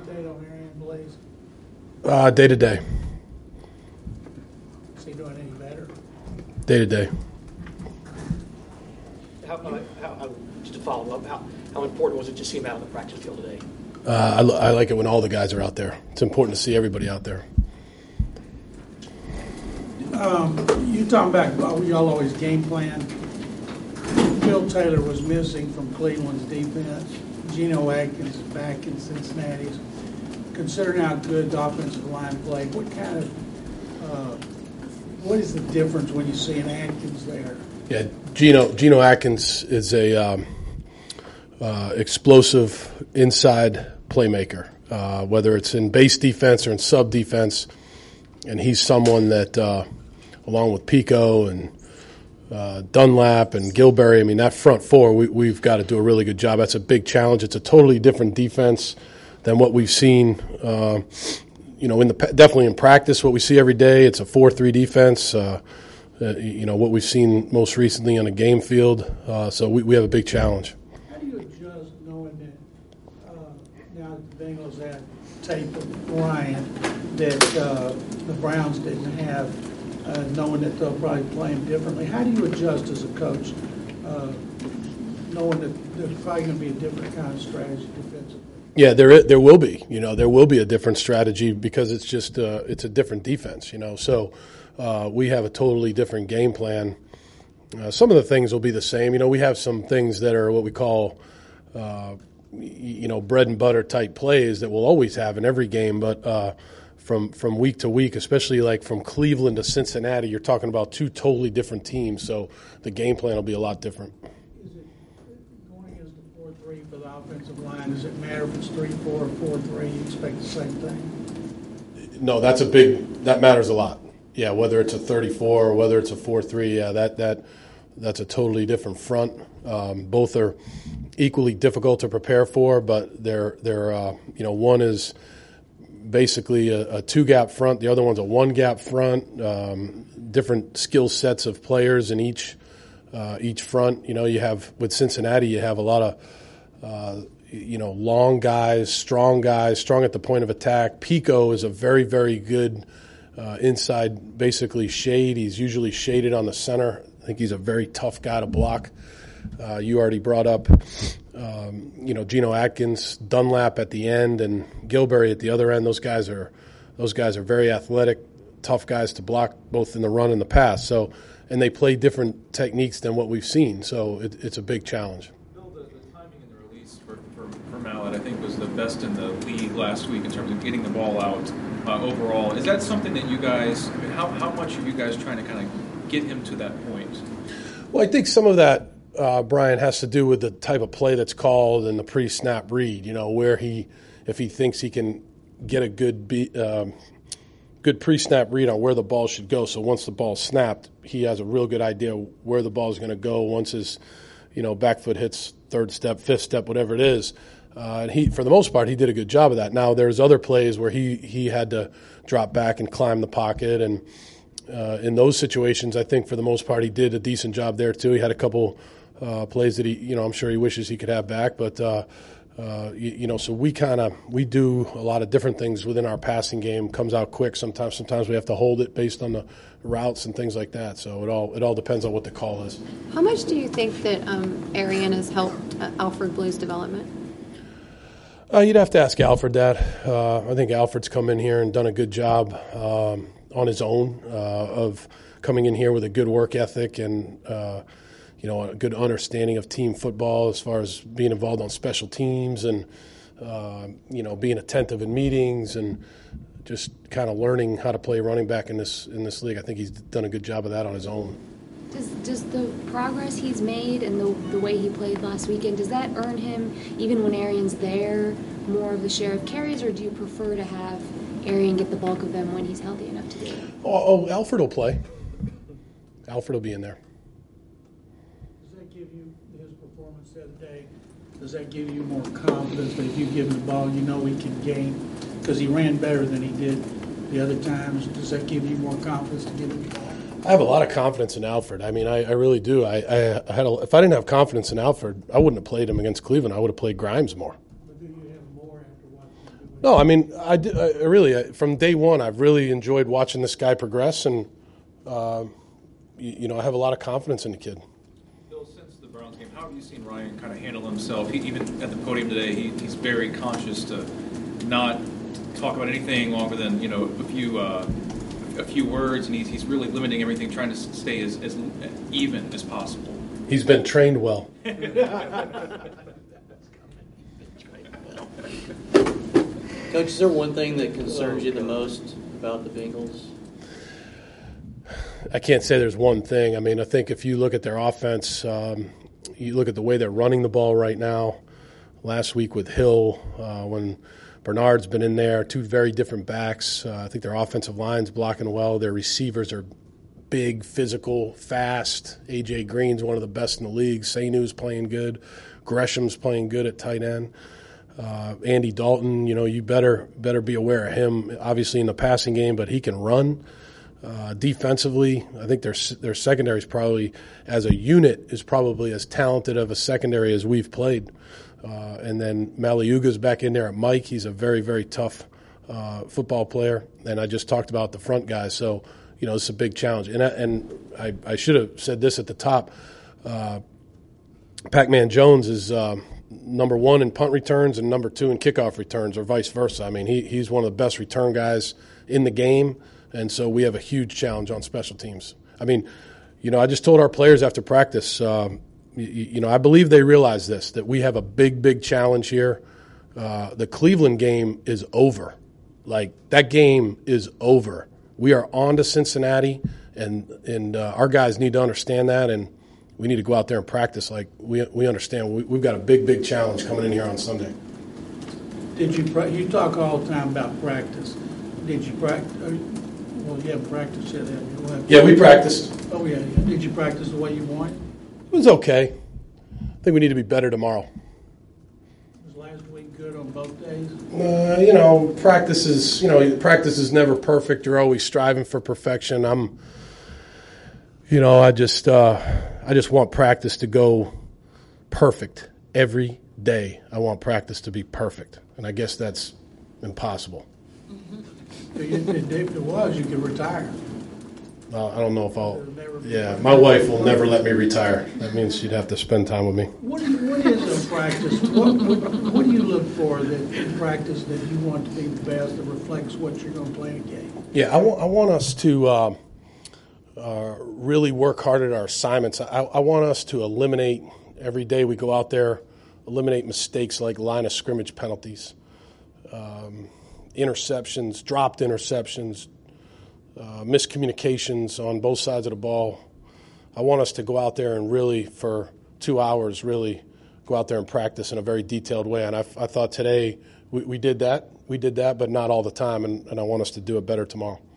update on Arian Blaze? Day to day. Is he doing any better? Day to day. Just to follow up, how important was it to see him out on the practice field today? I like it when all the guys are out there. It's important to see everybody out there. You talking about y'all always game plan. Bill Taylor was missing from Cleveland's defense. Geno Atkins is back in Cincinnati's. Considering how good the offensive line played, what is the difference when you see an Atkins there? Yeah, Geno Atkins is a explosive inside playmaker, whether it's in base defense or in sub defense, and he's someone that, along with Pico and Dunlap and Gilberry, I mean, that front four, we've got to do a really good job. That's a big challenge. It's a totally different defense than what we've seen, definitely in practice, what we see every day. It's a 4-3 defense, what we've seen most recently on a game field. So we have a big challenge. How do you adjust knowing that now that the Bengals have tape of Ryan that the Browns didn't have, knowing that they'll probably play him differently? How do you adjust as a coach, knowing that there's probably going to be a different kind of strategy defensively? Yeah, there will be. There will be a different strategy because it's just it's a different defense. So we have a totally different game plan. Some of the things will be the same. We have some things that are what we call bread and butter type plays that we'll always have in every game, but from week to week, especially like from Cleveland to Cincinnati, you're talking about two totally different teams, so the game plan will be a lot different. Is it going against the 4-3 for the offensive line? Does it matter if it's 3-4 or 4-3? You expect the same thing? No, that matters a lot. Yeah, whether it's a 34 or whether it's a 4-3, yeah, that's a totally different front. Both are equally difficult to prepare for, but they're one is basically a two-gap front. The other one's a one-gap front. Different skill sets of players in each front. You have with Cincinnati, you have a lot of long guys, strong at the point of attack. Pico is a very, very good inside, basically shade. He's usually shaded on the center. I think he's a very tough guy to block. You already brought up, Geno Atkins, Dunlap at the end, and Gilberry at the other end. Those guys are very athletic, tough guys to block both in the run and the pass. So, and they play different techniques than what we've seen. So it's a big challenge. Bill, the timing in the release for Mallett, I think, was the best in the league last week in terms of getting the ball out overall. Is that something that you guys? I mean, how much are you guys trying to kind of get him to that point? Well, I think some of that, Brian, has to do with the type of play that's called and the pre-snap read, where if he thinks he can get a good pre-snap read on where the ball should go. So once the ball's snapped, he has a real good idea where the ball is going to go once his, back foot hits third step, fifth step, whatever it is. And for the most part, he did a good job of that. Now, there's other plays where he had to drop back and climb the pocket, and in those situations, I think for the most part, he did a decent job there too. He had a couple plays that I'm sure he wishes he could have back, but so we do a lot of different things within our passing game. Comes out quick sometimes we have to hold it based on the routes and things like that. So it all depends on what the call is. How much do you think that Arian has helped Alfred Blue's development? You'd have to ask Alfred that. I think Alfred's come in here and done a good job on his own of coming in here with a good work ethic and a good understanding of team football as far as being involved on special teams and being attentive in meetings and just kind of learning how to play running back in this league. I think he's done a good job of that on his own. Does the progress he's made and the way he played last weekend, does that earn him, even when Arian's there, more of the share of carries, or do you prefer to have Arian get the bulk of them when he's healthy enough to do it? Alfred will play. Alfred will be in there. Does that give you, his performance the other day, does that give you more confidence that if you give him the ball, he can gain? Because he ran better than he did the other times. Does that give you more confidence to give him the ball? I have a lot of confidence in Alfred. I mean, I really do. If I didn't have confidence in Alfred, I wouldn't have played him against Cleveland. I would have played Grimes more. But do you have more after watching him do No, I mean, I really, from day one, I've really enjoyed watching this guy progress, and, I have a lot of confidence in the kid. Bill, since the Browns game, how have you seen Ryan kind of handle himself? Even at the podium today, he's very conscious to not talk about anything longer than, a few words, and he's really limiting everything, trying to stay as even as possible. He's been trained well. Coach, is there one thing that concerns you the most about the Bengals? I can't say there's one thing. I mean, I think if you look at their offense, you look at the way they're running the ball right now. Last week with Hill, when Bernard's been in there, two very different backs. I think their offensive line's blocking well. Their receivers are big, physical, fast. A.J. Green's one of the best in the league. Sainu's playing good. Gresham's playing good at tight end. Andy Dalton, you better be aware of him, obviously in the passing game, but he can run. Defensively, I think their secondary is probably, as a unit, is probably as talented of a secondary as we've played. And then Maliuga's back in there at Mike. He's a very, very tough football player. And I just talked about the front guys. So, it's a big challenge. And I should have said this at the top. Pac-Man Jones is number one in punt returns and number two in kickoff returns, or vice versa. I mean, he's one of the best return guys in the game. And so we have a huge challenge on special teams. I mean, I just told our players after practice, I believe they realize this, that we have a big, big challenge here. The Cleveland game is over. Like, that game is over. We are on to Cincinnati, and our guys need to understand that, and we need to go out there and practice like we understand. We've got a big, big challenge coming in here on Sunday. You talk all the time about practice. Did you practice? Well, you haven't practiced yet, have you? Yeah, we practiced. Oh, yeah. Did you practice the way you wanted? It was okay. I think we need to be better tomorrow. Was last week good on both days? Practice is never perfect. You're always striving for perfection. I just want practice to go perfect every day. I want practice to be perfect, and I guess that's impossible. If it was, you could retire. I don't know if I'll. Yeah, my wife will never let me retire. That means she'd have to spend time with me. What is a practice? What do you look for in practice that you want to be the best that reflects what you're going to play in a game? Yeah, I want us to really work hard at our assignments. I want us to eliminate, every day we go out there, eliminate mistakes like line of scrimmage penalties, interceptions, dropped interceptions, miscommunications on both sides of the ball. I want us to go out there and really, for 2 hours, really go out there and practice in a very detailed way. And I thought today we did that. We did that, but not all the time, and I want us to do it better tomorrow.